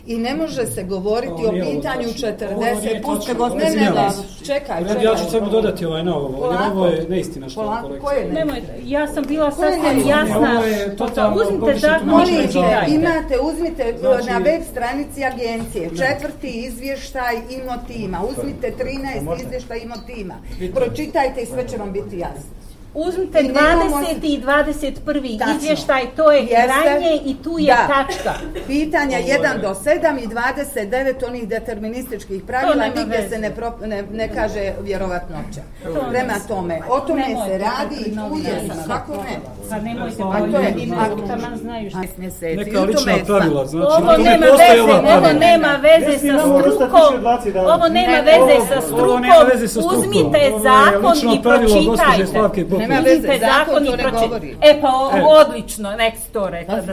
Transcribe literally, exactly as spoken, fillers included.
I ne može se govoriti o pitanju četrdeset... Puške, ne, ne, ne, čekaj, čekaj. Ja ću samo dodati ovaj na ovo, jer ovo je neistina što je kolekcija. Nemoj, ja sam bila sasvim jasna. Uzmite zakon, molite, imate, uzmite na web stranici agencije, četvrti izvještaj Imotima, uzmite trinaest izvještaj Imotima, pročitajte i sve će vam biti jasno. Uzmite dvadeseti i dvadeset prvi izvještaj, to je krajnje i tu je da. Tačka. Pitanja jedan do sedam i dvadeset devet onih determinističkih pravila, nigdje se ne, pro, ne, ne kaže vjerovatnoća. Prema tome, o tome nemojte, se radi i tu je kako ne. Pa nemojte, pa to je taman znaju što. Neka lična pravila, znači ovo nema veze, ovo nema veze sa strukom, ovo nema veze sa strukom, uzmite zakon i pročitajte. Nema veze, zakon to ne govori. E pa odlično, nek si to rekla.